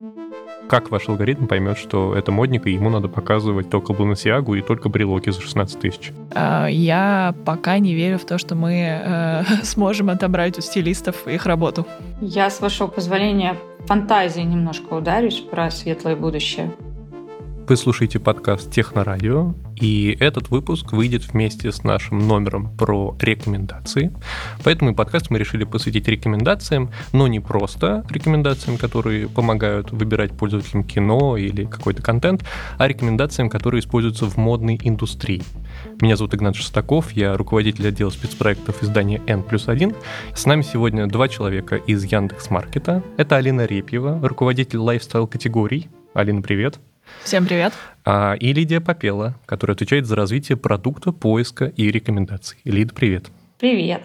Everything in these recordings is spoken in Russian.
Как ваш алгоритм поймет, что это модник, и ему надо показывать только Balenciaga и только брелоки за 16 тысяч? Я пока не верю в то, что мы сможем отобрать у стилистов их работу. Я, с вашего позволения, фантазии немножко ударюсь про светлое будущее. Вы слушаете подкаст «Технорадио», и этот выпуск выйдет вместе с нашим номером про рекомендации. Поэтому и подкаст мы решили посвятить рекомендациям, но не просто рекомендациям, которые помогают выбирать пользователям кино или какой-то контент, а рекомендациям, которые используются в модной индустрии. Меня зовут Игнат Шестаков, я руководитель отдела спецпроектов издания N+1. С нами сегодня два человека из Яндекс.Маркета. Это Алина Репьева, руководитель лайфстайл-категорий. Алина, привет. Всем привет. И Лидия Попела, которая отвечает за развитие продукта, поиска и рекомендаций. Лида, привет. Привет.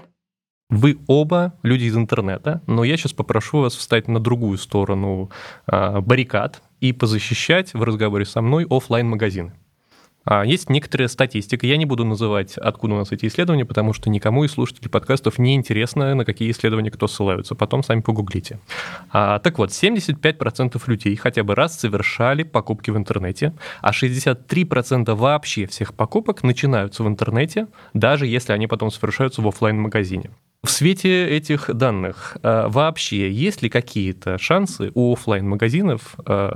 Вы оба люди из интернета, но я сейчас попрошу вас встать на другую сторону баррикад и позащищать в разговоре со мной офлайн-магазины. Есть некоторая статистика, я не буду называть, откуда у нас эти исследования, потому что никому из слушателей подкастов не интересно, на какие исследования кто ссылаются, потом сами погуглите. Так вот, 75% людей хотя бы раз совершали покупки в интернете, а 63% вообще всех покупок начинаются в интернете, даже если они потом совершаются в офлайн-магазине. В свете этих данных вообще есть ли какие-то шансы у офлайн-магазинов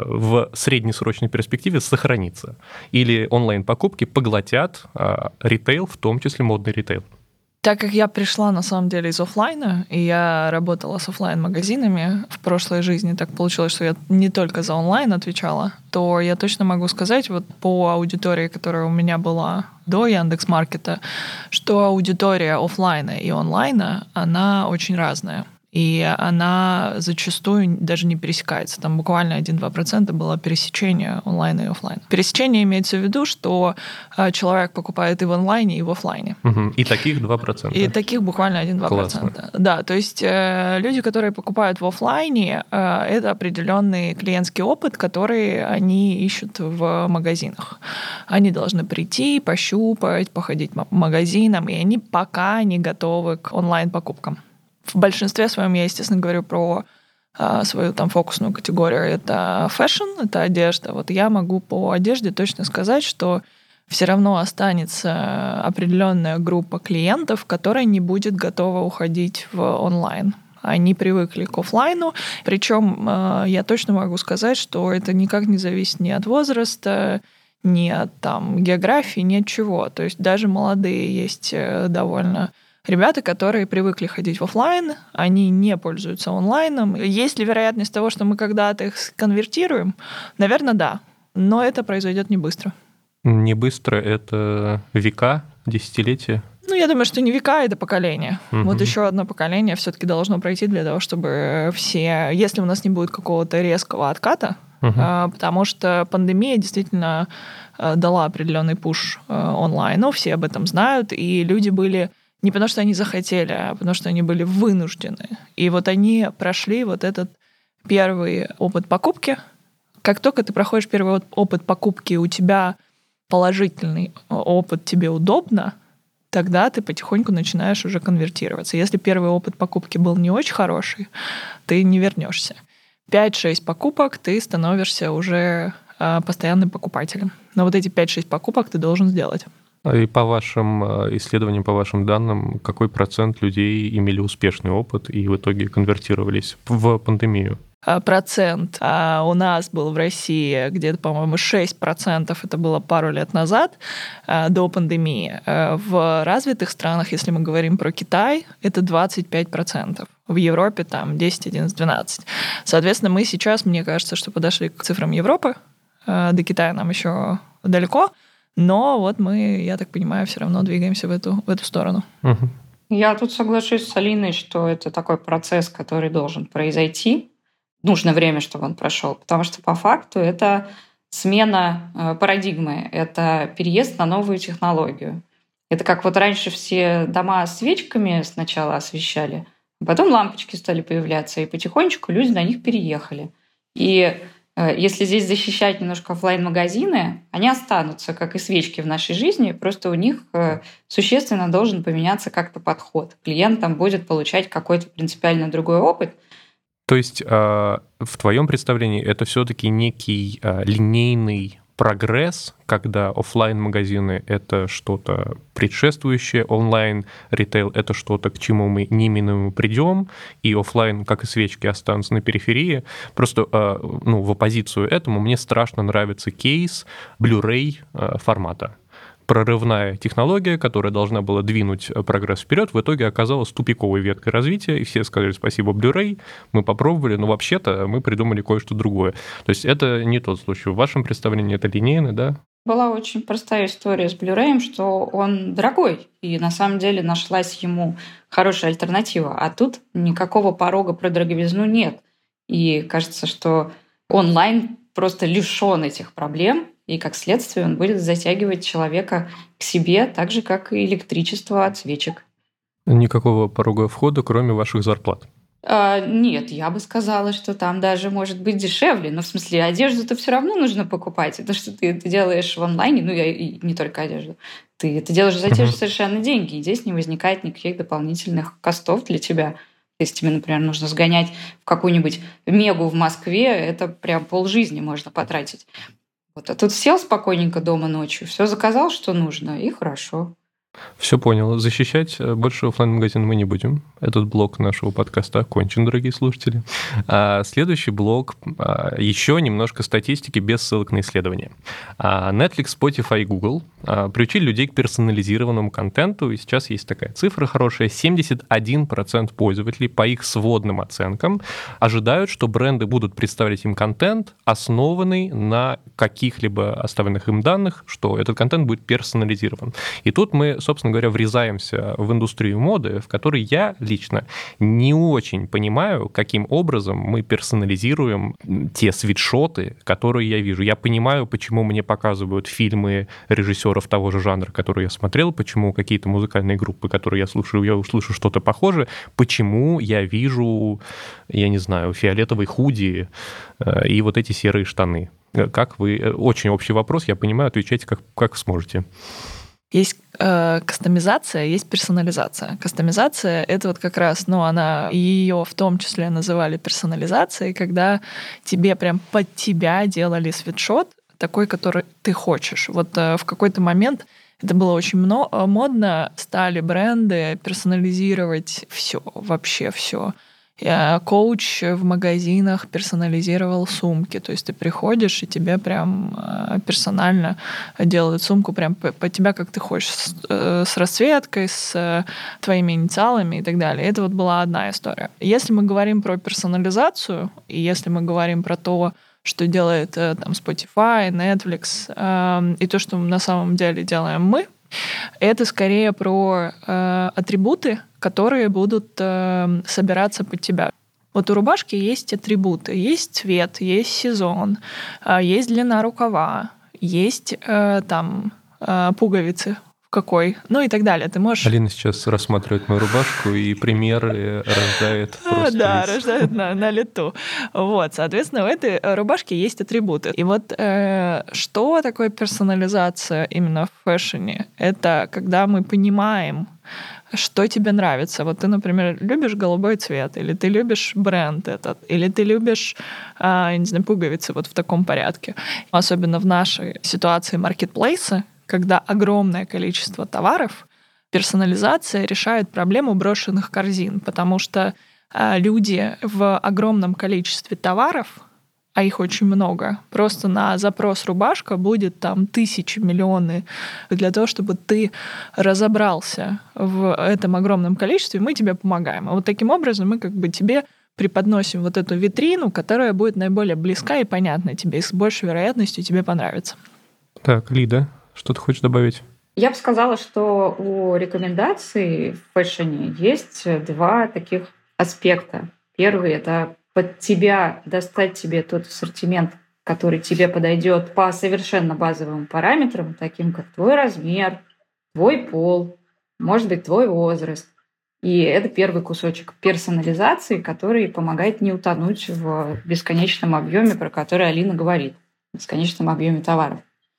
в среднесрочной перспективе сохраниться? Или онлайн-покупки поглотят ритейл, в том числе модный ритейл? Так как я пришла, на самом деле, из офлайна, и я работала с офлайн-магазинами в прошлой жизни, так получилось, что я не только за онлайн отвечала, то я точно могу сказать, вот по аудитории, которая у меня была до Яндекс.Маркета, что аудитория офлайна и онлайна, она очень разная. И она зачастую даже не пересекается. Там буквально 1-2% было пересечение онлайна и офлайна. Пересечение имеется в виду, что человек покупает и в онлайне, и в офлайне. Угу. И таких 2%. И таких буквально 1-2%. Классно. Да, то есть люди, которые покупают в офлайне, это определенный клиентский опыт, который они ищут в магазинах. Они должны прийти, пощупать, походить по магазинам, и они пока не готовы к онлайн-покупкам. В большинстве своем я, естественно, говорю про свою там фокусную категорию. Это фэшн, это одежда. Вот я могу по одежде точно сказать, что все равно останется определенная группа клиентов, которая не будет готова уходить в онлайн. Они привыкли к офлайну. Причем я точно могу сказать, что это никак не зависит ни от возраста, ни от там, географии, ни от чего. То есть даже молодые есть довольно ребята, которые привыкли ходить в офлайн, они не пользуются онлайном. Есть ли вероятность того, что мы когда-то их конвертируем? Наверное, да. Но это произойдет не быстро. Не быстро — это века, десятилетия? Я думаю, что не века, это поколение. Угу. Вот еще одно поколение все-таки должно пройти для того, чтобы все... Если у нас не будет какого-то резкого отката, потому что пандемия действительно дала определенный пуш онлайну, все об этом знают, и люди были... Не потому, что они захотели, а потому, что они были вынуждены. И вот они прошли вот этот первый опыт покупки. Как только ты проходишь первый опыт покупки, у тебя положительный опыт, тебе удобно, тогда ты потихоньку начинаешь уже конвертироваться. Если первый опыт покупки был не очень хороший, ты не вернешься. 5-6 покупок ты становишься уже постоянным покупателем. Но вот эти 5-6 покупок ты должен сделать. И по вашим исследованиям, по вашим данным, какой процент людей имели успешный опыт и в итоге конвертировались в пандемию? Процент у нас был в России где-то, по-моему, 6%, это было пару лет назад, до пандемии. В развитых странах, если мы говорим про Китай, это 25%. В Европе там 10, 11, 12. Соответственно, мы сейчас, мне кажется, что подошли к цифрам Европы. До Китая нам еще далеко. Но вот мы, я так понимаю, все равно двигаемся в эту сторону. Угу. Я тут соглашусь с Алиной, что это такой процесс, который должен произойти. Нужно время, чтобы он прошел. Потому что по факту это смена парадигмы, это переезд на новую технологию. Это как вот раньше все дома свечками сначала освещали, а потом лампочки стали появляться, и потихонечку люди на них переехали. И если здесь защищать немножко офлайн-магазины, они останутся, как и свечки в нашей жизни, просто у них существенно должен поменяться как-то подход. Клиент там будет получать какой-то принципиально другой опыт. То есть в твоем представлении это все-таки некий линейный прогресс, когда офлайн-магазины — это что-то предшествующее, онлайн-ритейл — это что-то, к чему мы неминуемо придем, и офлайн, как и свечки, останутся на периферии. Просто в оппозицию этому мне страшно нравится кейс Blu-ray формата. Прорывная технология, которая должна была двинуть прогресс вперед, в итоге оказалась тупиковой веткой развития, и все сказали спасибо Blu-ray, мы попробовали, но вообще-то мы придумали кое-что другое. То есть это не тот случай. В вашем представлении это линейно, да? Была очень простая история с Blu-ray, что он дорогой, и на самом деле нашлась ему хорошая альтернатива. А тут никакого порога про дороговизну нет. И кажется, что онлайн просто лишен этих проблем, и как следствие он будет затягивать человека к себе, так же, как и электричество от свечек. Никакого порога входа, кроме ваших зарплат. Нет, я бы сказала, что там даже может быть дешевле. Но в смысле, одежду-то все равно нужно покупать. Это что ты это делаешь в онлайне, и не только одежду. Ты это делаешь за те же совершенно деньги. И здесь не возникает никаких дополнительных костов для тебя. Если тебе, например, нужно сгонять в какую-нибудь Мегу в Москве, это прям полжизни можно потратить. Вот. А тут сел спокойненько дома ночью, все заказал, что нужно, и хорошо. Все понял. Защищать больше офлайн-магазин мы не будем. Этот блок нашего подкаста окончен, дорогие слушатели. Следующий блок еще немножко статистики без ссылок на исследования. Netflix, Spotify и Google приучили людей к персонализированному контенту, и сейчас есть такая цифра хорошая. 71% пользователей, по их сводным оценкам, ожидают, что бренды будут представлять им контент, основанный на каких-либо оставленных им данных, что этот контент будет персонализирован. И тут мы, собственно говоря, врезаемся в индустрию моды, в которой я лично не очень понимаю, каким образом мы персонализируем те свитшоты, которые я вижу. Я понимаю, почему мне показывают фильмы режиссеров того же жанра, который я смотрел, почему какие-то музыкальные группы, которые я услышу что-то похожее, почему я вижу, я не знаю, фиолетовый худи и вот эти серые штаны. Как вы... Очень общий вопрос, я понимаю, отвечайте как сможете. Есть кастомизация, есть персонализация. Кастомизация — это вот как раз, она ее в том числе называли персонализацией, когда тебе прям под тебя делали свитшот, такой, который ты хочешь. Вот в какой-то момент это было очень модно, стали бренды персонализировать все, вообще все. Коуч в магазинах персонализировал сумки. То есть ты приходишь, и тебе прям персонально делают сумку прям под тебя, как ты хочешь, с расцветкой, с твоими инициалами и так далее. Это вот была одна история. Если мы говорим про персонализацию, и если мы говорим про то, что делает там Spotify, Netflix, и то, что на самом деле делаем мы, это скорее про атрибуты, которые будут собираться под тебя. Вот у рубашки есть атрибуты. Есть цвет, есть сезон, есть длина рукава, есть там пуговицы какой, и так далее. Ты можешь... Алина сейчас рассматривает мою рубашку и примеры рождает просто. Да, рождает на лету. Вот, соответственно, у этой рубашки есть атрибуты. И вот что такое персонализация именно в фэшне? Это когда мы понимаем, что тебе нравится. Вот ты, например, любишь голубой цвет, или ты любишь бренд этот, или ты любишь, я не знаю, пуговицы вот в таком порядке. Особенно в нашей ситуации маркетплейса, когда огромное количество товаров, персонализация решает проблему брошенных корзин, потому что люди в огромном количестве товаров, а их очень много, просто на запрос рубашка будет там тысячи, миллионы. Для того, чтобы ты разобрался в этом огромном количестве, мы тебе помогаем. А вот таким образом мы как бы тебе преподносим вот эту витрину, которая будет наиболее близка и понятна тебе, и с большей вероятностью тебе понравится. Так, Лида, что ты хочешь добавить? Я бы сказала, что у рекомендаций в фэшне есть два таких аспекта. Первый — это под тебя достать тебе тот ассортимент, который тебе подойдет по совершенно базовым параметрам, таким как твой размер, твой пол, может быть, твой возраст. И это первый кусочек персонализации, который помогает не утонуть в бесконечном объеме, про который Алина говорит, в бесконечном объеме товаров.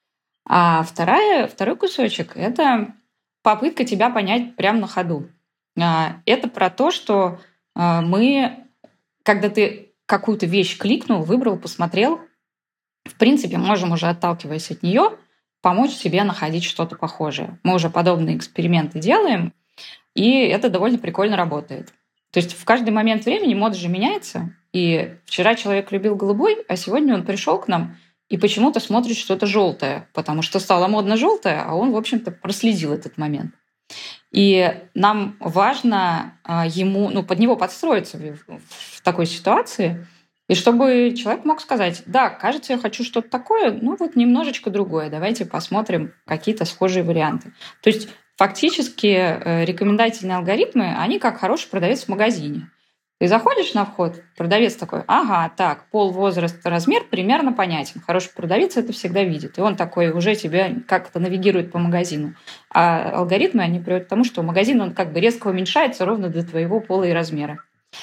А второй кусочек — это попытка тебя понять прямо на ходу. Это про то, что мы когда ты какую-то вещь кликнул, выбрал, посмотрел, в принципе, можем уже, отталкиваясь от нее, помочь себе находить что-то похожее. Мы уже подобные эксперименты делаем, и это довольно прикольно работает. То есть в каждый момент времени мода же меняется, и вчера человек любил голубой, а сегодня он пришел к нам и почему-то смотрит что-то желтое, потому что стало модно желтое, а он, в общем-то, проследил этот момент. И нам важно ему, под него подстроиться в такой ситуации, и чтобы человек мог сказать: да, кажется, я хочу что-то такое, немножечко другое, давайте посмотрим какие-то схожие варианты. То есть фактически рекомендательные алгоритмы, они как хороший продавец в магазине. Ты заходишь на вход, продавец такой: ага, так, пол, возраст, размер примерно понятен. Хороший продавец это всегда видит. И он такой уже тебя как-то навигирует по магазину. А алгоритмы, они приводят к тому, что магазин, он как бы резко уменьшается ровно до твоего пола и размера.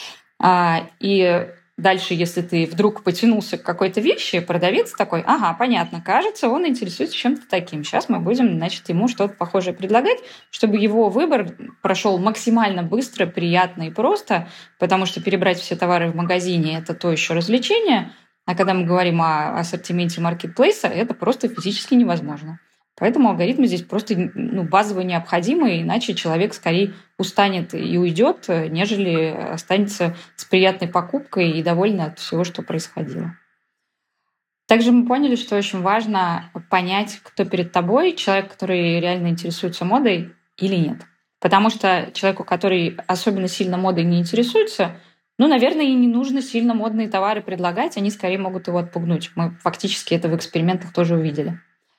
И дальше, если ты вдруг потянулся к какой-то вещи, продавец такой: ага, понятно, кажется, он интересуется чем-то таким. Сейчас мы будем, ему что-то похожее предлагать, чтобы его выбор прошел максимально быстро, приятно и просто, потому что перебрать все товары в магазине – это то еще развлечение, а когда мы говорим о ассортименте маркетплейса, это просто физически невозможно. Поэтому алгоритмы здесь просто базово необходимы, иначе человек скорее устанет и уйдет, нежели останется с приятной покупкой и довольный от всего, что происходило. Также мы поняли, что очень важно понять, кто перед тобой, человек, который реально интересуется модой или нет. Потому что человеку, который особенно сильно модой не интересуется, наверное, и не нужно сильно модные товары предлагать, они скорее могут его отпугнуть. Мы фактически это в экспериментах тоже увидели.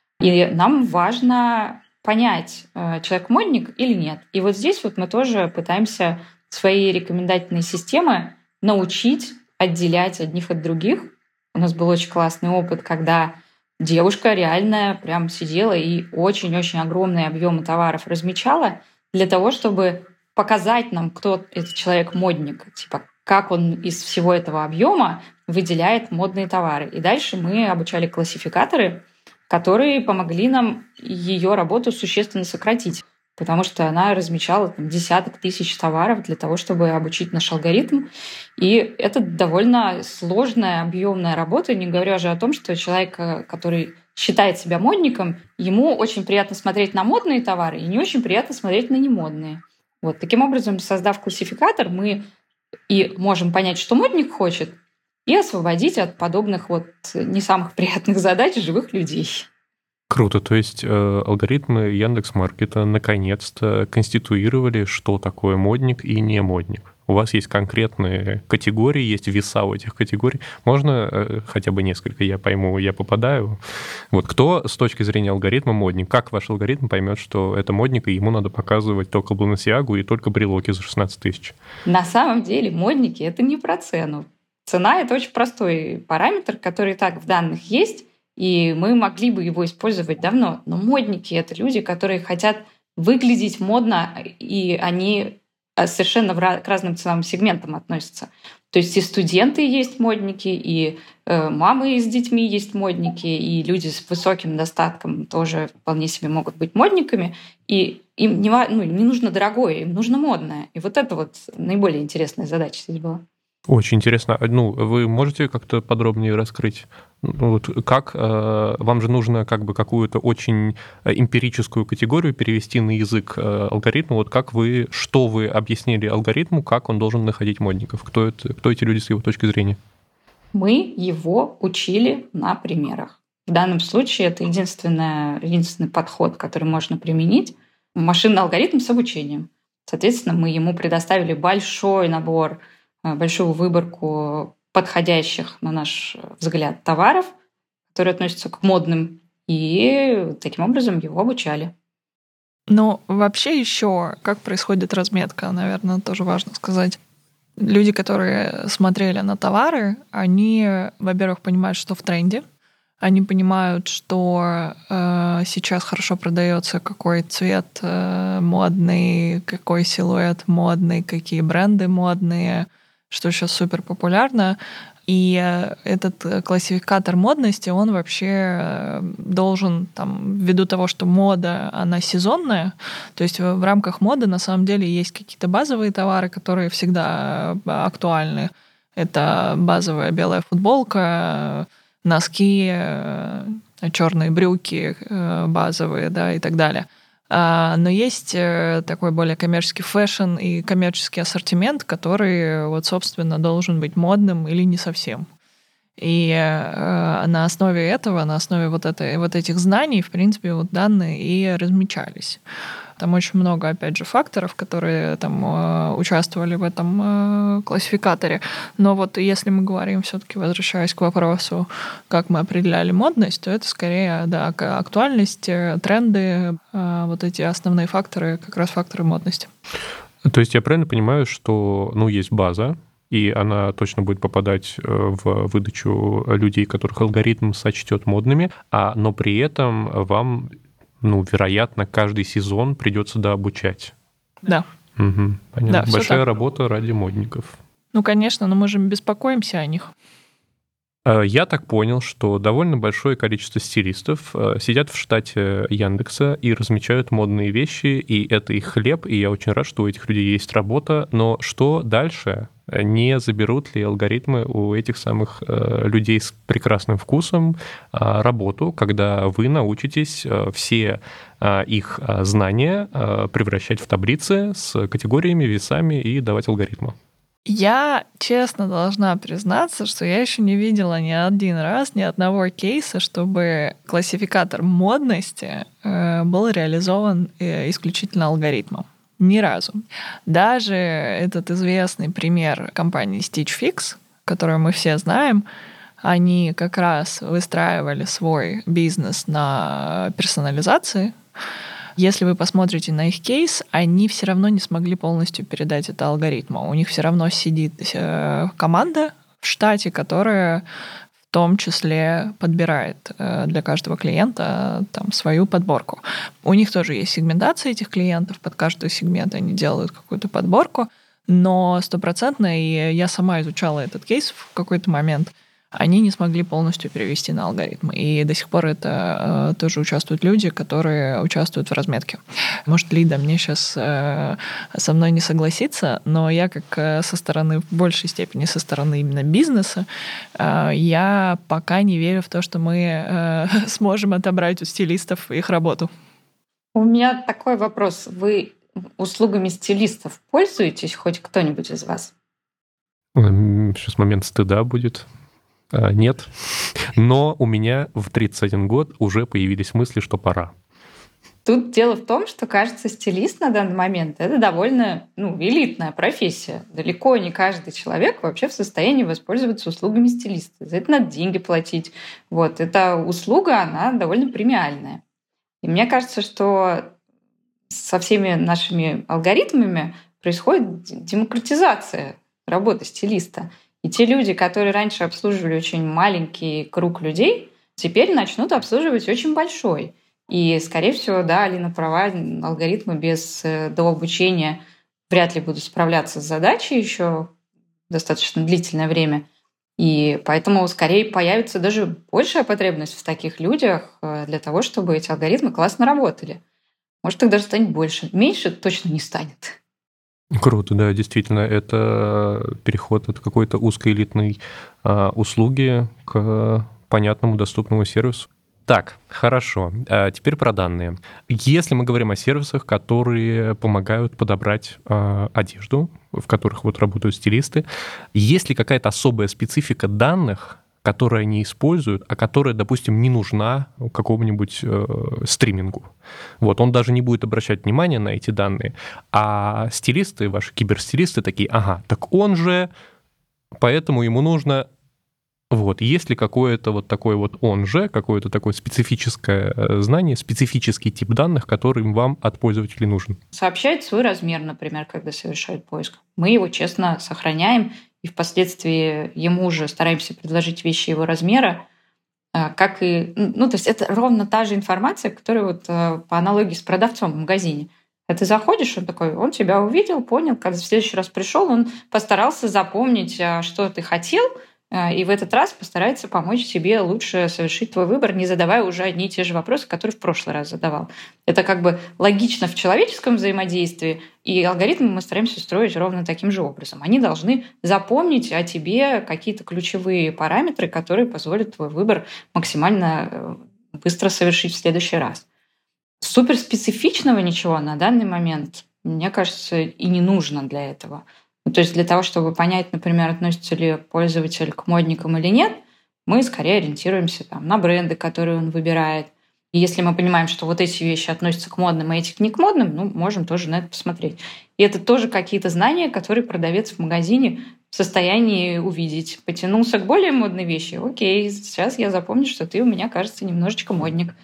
И нам важно понять, человек модник или нет. И вот здесь мы тоже пытаемся свои рекомендательные системы научить отделять одних от других. У нас был очень классный опыт, когда девушка реально прям сидела и очень-очень огромные объемы товаров размечала для того, чтобы показать нам, кто этот человек-модник, как он из всего этого объема выделяет модные товары. И дальше мы обучали классификаторы, которые помогли нам ее работу существенно сократить, потому что она размечала десяток тысяч товаров для того, чтобы обучить наш алгоритм. И это довольно сложная, объемная работа, не говоря же о том, что человек, который считает себя модником, ему очень приятно смотреть на модные товары и не очень приятно смотреть на немодные. Таким образом, создав классификатор, мы и можем понять, что модник хочет, и освободить от подобных не самых приятных задач живых людей. Круто. То есть алгоритмы Яндекс.Маркета наконец-то конституировали, что такое модник и не модник. У вас есть конкретные категории, есть веса у этих категорий. Можно хотя бы несколько, я пойму, я попадаю. Кто с точки зрения алгоритма модник? Как ваш алгоритм поймет, что это модник, и ему надо показывать только Balenciaga и только брелоки за 16 тысяч? На самом деле модники – это не про цену. Цена – это очень простой параметр, который и так в данных есть, и мы могли бы его использовать давно. Но модники – это люди, которые хотят выглядеть модно, и они совершенно к разным ценовым сегментам относятся. То есть и студенты есть модники, и мамы с детьми есть модники, и люди с высоким достатком тоже вполне себе могут быть модниками. И им не нужно дорогое, им нужно модное. И это наиболее интересная задача здесь была. Очень интересно. Вы можете как-то подробнее раскрыть? Как вам же нужно какую-то очень эмпирическую категорию перевести на язык алгоритма? Что вы объяснили алгоритму, как он должен находить модников? Кто эти люди с его точки зрения? Мы его учили на примерах. В данном случае это единственный подход, который можно применить. Машинный алгоритм с обучением. Соответственно, мы ему предоставили большой набор, большую выборку подходящих, на наш взгляд, товаров, которые относятся к модным, и таким образом его обучали. Вообще еще, как происходит разметка, наверное, тоже важно сказать. Люди, которые смотрели на товары, они, во-первых, понимают, что в тренде, они понимают, что сейчас хорошо продается, какой цвет модный, какой силуэт модный, какие бренды модные, что сейчас супер популярно. И этот классификатор модности, он вообще должен, ввиду того, что мода, она сезонная, то есть в рамках моды на самом деле есть какие-то базовые товары, которые всегда актуальны. Это базовая белая футболка, носки, черные брюки базовые, да, и так далее. Но есть такой более коммерческий фэшн и коммерческий ассортимент, который, вот, собственно, должен быть модным или не совсем. И на основе этого, на основе вот этих знаний, в принципе, вот данные и размечались. Там очень много, опять же, факторов, которые там участвовали в этом классификаторе. Но вот если мы говорим, все-таки возвращаясь к вопросу, как мы определяли модность, то это скорее, да, актуальность, тренды, вот эти основные факторы, как раз факторы модности. То есть я правильно понимаю, что, есть база, и она точно будет попадать в выдачу людей, которых алгоритм сочтет модными, но при этом вам, вероятно, каждый сезон придется дообучать. Да. Угу, понятно. Да, большая работа ради модников. Конечно, но мы же беспокоимся о них. Я так понял, что довольно большое количество стилистов сидят в штате Яндекса и размечают модные вещи, и это их хлеб, и я очень рад, что у этих людей есть работа. Но что дальше? Не заберут ли алгоритмы у этих самых людей с прекрасным вкусом работу, когда вы научитесь все их знания превращать в таблицы с категориями, весами и давать алгоритму? Я честно должна признаться, что я еще не видела ни один раз, ни одного кейса, чтобы классификатор модности был реализован исключительно алгоритмом. Ни разу. Даже этот известный пример компании Stitch Fix, которую мы все знаем, они как раз выстраивали свой бизнес на персонализации. Если вы посмотрите на их кейс, они все равно не смогли полностью передать это алгоритму. У них все равно сидит команда в штате, которая в том числе подбирает для каждого клиента там свою подборку. У них тоже есть сегментация этих клиентов, под каждый сегмент они делают какую-то подборку, но стопроцентно, и я сама изучала этот кейс в какой-то момент, они не смогли полностью перевести на алгоритмы. И до сих пор это тоже участвуют люди, которые участвуют в разметке. Может, Лида мне сейчас со мной не согласится, но я как со стороны, в большей степени со стороны именно бизнеса, я пока не верю в то, что мы сможем отобрать у стилистов их работу. У меня такой вопрос. Вы услугами стилистов пользуетесь хоть кто-нибудь из вас? Сейчас момент стыда будет. Нет. Но у меня в 31 год уже появились мысли, что пора. Тут дело в том, что, кажется, стилист на данный момент — это довольно элитная профессия. Далеко не каждый человек вообще в состоянии воспользоваться услугами стилиста. За это надо деньги платить. Вот. Эта услуга, она довольно премиальная. И мне кажется, что со всеми нашими алгоритмами происходит демократизация работы стилиста. И те люди, которые раньше обслуживали очень маленький круг людей, теперь начнут обслуживать очень большой. И, скорее всего, да, Алина права, алгоритмы без дообучения вряд ли будут справляться с задачей еще достаточно длительное время. И поэтому скорее появится даже большая потребность в таких людях для того, чтобы эти алгоритмы классно работали. Может, их даже станет больше. Меньше точно не станет. Круто, да, действительно, это переход от какой-то узкоэлитной услуги к понятному, доступному сервису. Так, хорошо. Теперь про данные. Если мы говорим о сервисах, которые помогают подобрать одежду, в которых вот работают стилисты, есть ли какая-то особая специфика данных, которую они используют, а которая, допустим, не нужна какому-нибудь стримингу? Вот, он даже не будет обращать внимание на эти данные, а стилисты, ваши киберстилисты такие, ага, так он же, поэтому ему нужно... Вот, есть ли какое-то вот такое вот он же, какое-то такое специфическое знание, специфический тип данных, который вам от пользователей нужен? Сообщает свой размер, например, когда совершает поиск. Мы его честно сохраняем, и впоследствии ему же стараемся предложить вещи его размера, как и... то есть это ровно та же информация, которая вот по аналогии с продавцом в магазине. А ты заходишь, он тебя увидел, понял, когда в следующий раз пришел, он постарался запомнить, что ты хотел, и в этот раз постарается помочь тебе лучше совершить твой выбор, не задавая уже одни и те же вопросы, которые в прошлый раз задавал. Это как бы логично в человеческом взаимодействии, и алгоритмы мы стараемся строить ровно таким же образом. Они должны запомнить о тебе какие-то ключевые параметры, которые позволят твой выбор максимально быстро совершить в следующий раз. Суперспецифичного ничего на данный момент, мне кажется, и не нужно для этого. То есть для того, чтобы понять, например, относится ли пользователь к модникам или нет, мы скорее ориентируемся на бренды, которые он выбирает. И если мы понимаем, что вот эти вещи относятся к модным, а эти не к модным, можем тоже на это посмотреть. И это тоже какие-то знания, которые продавец в магазине в состоянии увидеть. Потянулся к более модной вещи. Окей, сейчас я запомню, что ты у меня, кажется, немножечко модник.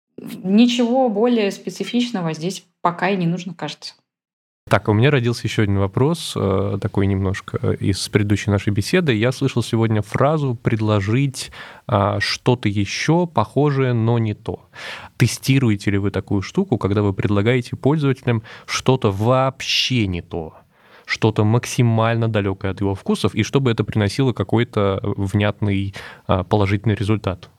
Ничего более специфичного здесь пока и не нужно, кажется. Так, у меня родился еще один вопрос, такой немножко из предыдущей нашей беседы. Я слышал сегодня фразу «предложить что-то еще похожее, но не то». Тестируете ли вы такую штуку, когда вы предлагаете пользователям что-то вообще не то? Что-то максимально далекое от его вкусов, и чтобы это приносило какой-то внятный положительный результат?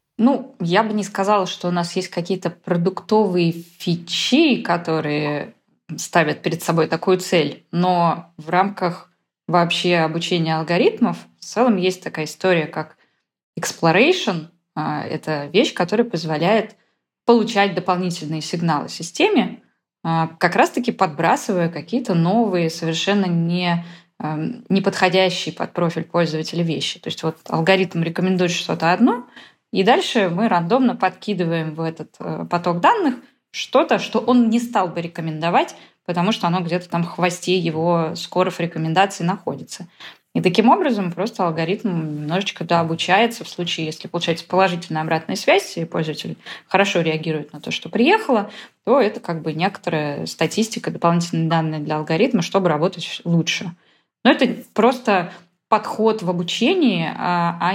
Я бы не сказала, что у нас есть какие-то продуктовые фичи, которые ставят перед собой такую цель, но в рамках вообще обучения алгоритмов в целом есть такая история, как exploration. Это вещь, которая позволяет получать дополнительные сигналы системе, как раз-таки подбрасывая какие-то новые, совершенно не подходящие под профиль пользователя вещи. То есть вот алгоритм рекомендует что-то одно, и дальше мы рандомно подкидываем в этот поток данных что-то, что он не стал бы рекомендовать, потому что оно где-то там в хвосте его скоров рекомендаций находится. И таким образом просто алгоритм немножечко обучается в случае, если получается положительная обратная связь, и пользователь хорошо реагирует на то, что приехало, то это как бы некоторая статистика, дополнительные данные для алгоритма, чтобы работать лучше. Но это просто подход в обучении, а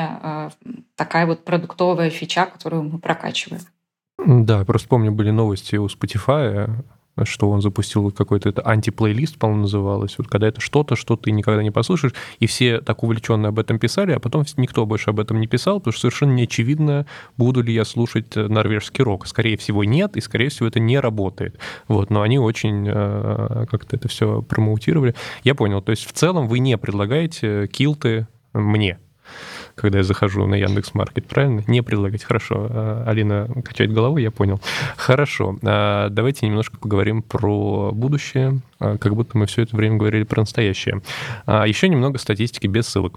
не такая вот продуктовая фича, которую мы прокачиваем. Да, просто помню, были новости у Spotify, что он запустил какой-то это антиплейлист, по-моему, называлось. Вот когда это что-то, что ты никогда не послушаешь, и все так увлеченно об этом писали, а потом никто больше об этом не писал, потому что совершенно не очевидно, буду ли я слушать норвежский рок. Скорее всего, нет, и, скорее всего, это не работает. Но они очень как-то это все промоутировали. Я понял, то есть в целом вы не предлагаете килты мне, когда я захожу на Яндекс.Маркет, правильно? Не предлагать. Хорошо. Алина качает головой, я понял. Хорошо. Давайте немножко поговорим про будущее, как будто мы все это время говорили про настоящее. Еще немного статистики без ссылок.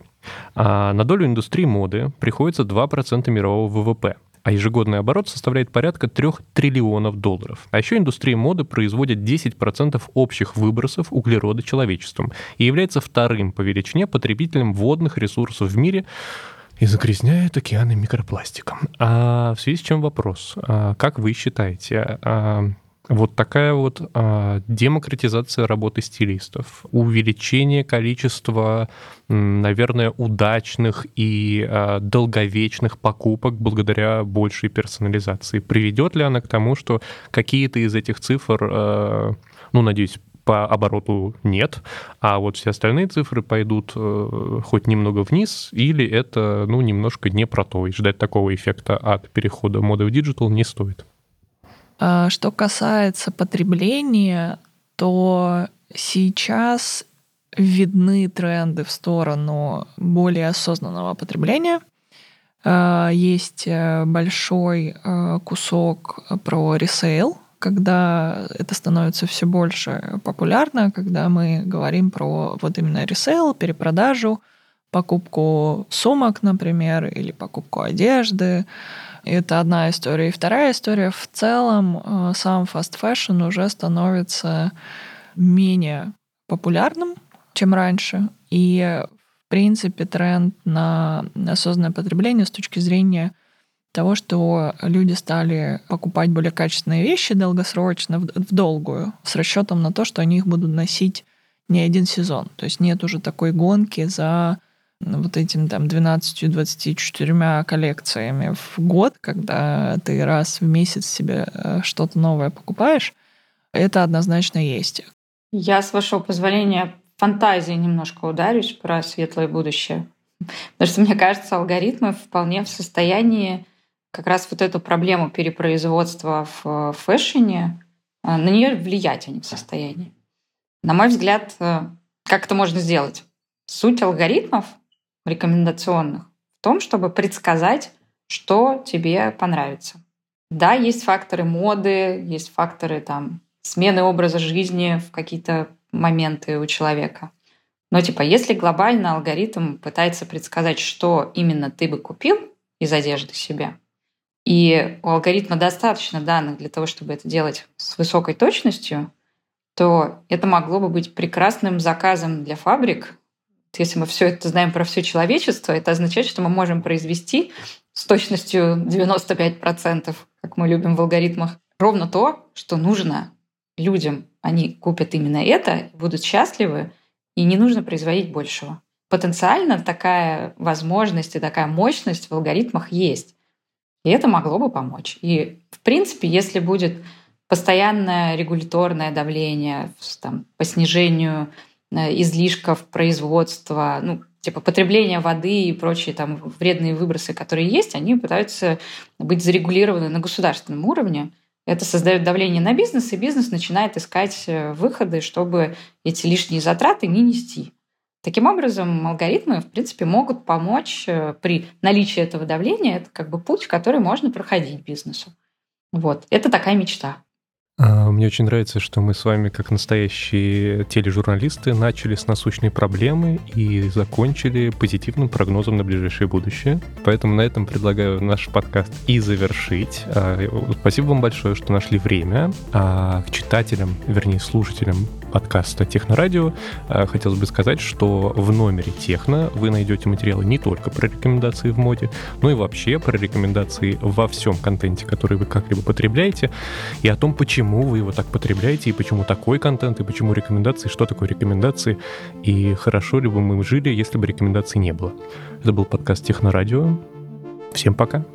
На долю индустрии моды приходится 2% мирового ВВП. А ежегодный оборот составляет порядка $3 триллионов. А еще индустрия моды производит 10% общих выбросов углерода человечеством и является вторым по величине потребителем водных ресурсов в мире и загрязняет океаны микропластиком. В связи с чем вопрос? Как вы считаете, вот такая вот демократизация работы стилистов, увеличение количества, наверное, удачных и долговечных покупок благодаря большей персонализации, приведет ли она к тому, что какие-то из этих цифр, надеюсь, по обороту нет, а вот все остальные цифры пойдут хоть немного вниз, или это, немножко не про то, и ждать такого эффекта от перехода моды в диджитал не стоит? Что касается потребления, то сейчас видны тренды в сторону более осознанного потребления. Есть большой кусок про ресейл, когда это становится все больше популярно, когда мы говорим про вот именно ресейл, перепродажу, покупку сумок, например, или покупку одежды. Это одна история. И вторая история. В целом сам fast fashion уже становится менее популярным, чем раньше. И, в принципе, тренд на осознанное потребление с точки зрения того, что люди стали покупать более качественные вещи долгосрочно, в долгую, с расчетом на то, что они их будут носить не один сезон. То есть нет уже такой гонки за вот этим 12-24 коллекциями в год, когда ты раз в месяц себе что-то новое покупаешь. Это однозначно есть. Я, с вашего позволения, фантазией немножко ударюсь про светлое будущее. Потому что, мне кажется, алгоритмы вполне в состоянии как раз вот эту проблему перепроизводства в фэшне, на нее влиять они в состоянии. На мой взгляд, как это можно сделать? Суть алгоритмов рекомендационных в том, чтобы предсказать, что тебе понравится. Да, есть факторы моды, есть факторы смены образа жизни в какие-то моменты у человека. Но если глобально алгоритм пытается предсказать, что именно ты бы купил из одежды себе, и у алгоритма достаточно данных для того, чтобы это делать с высокой точностью, то это могло бы быть прекрасным заказом для фабрик. Если мы все это знаем про все человечество, это означает, что мы можем произвести с точностью 95%, как мы любим в алгоритмах, ровно то, что нужно людям. Они купят именно это, будут счастливы, и не нужно производить большего. Потенциально такая возможность и такая мощность в алгоритмах есть. И это могло бы помочь. И, в принципе, если будет постоянное регуляторное давление по снижению излишков производства, потребления воды и прочие вредные выбросы, которые есть, они пытаются быть зарегулированы на государственном уровне. Это создает давление на бизнес, и бизнес начинает искать выходы, чтобы эти лишние затраты не нести. Таким образом, алгоритмы, в принципе, могут помочь при наличии этого давления. Это путь, который можно проходить бизнесу. Это такая мечта. Мне очень нравится, что мы с вами, как настоящие тележурналисты, начали с насущной проблемы и закончили позитивным прогнозом на ближайшее будущее. Поэтому на этом предлагаю наш подкаст и завершить. Спасибо вам большое, что нашли время. К читателям, вернее, слушателям подкаста «Технорадио» хотелось бы сказать, что в номере «Техно» вы найдете материалы не только про рекомендации в моде, но и вообще про рекомендации во всем контенте, который вы как-либо потребляете, и о том, почему вы его так потребляете, и почему такой контент, и почему рекомендации, что такое рекомендации, и хорошо ли бы мы жили, если бы рекомендаций не было. Это был подкаст «Технорадио». Всем пока!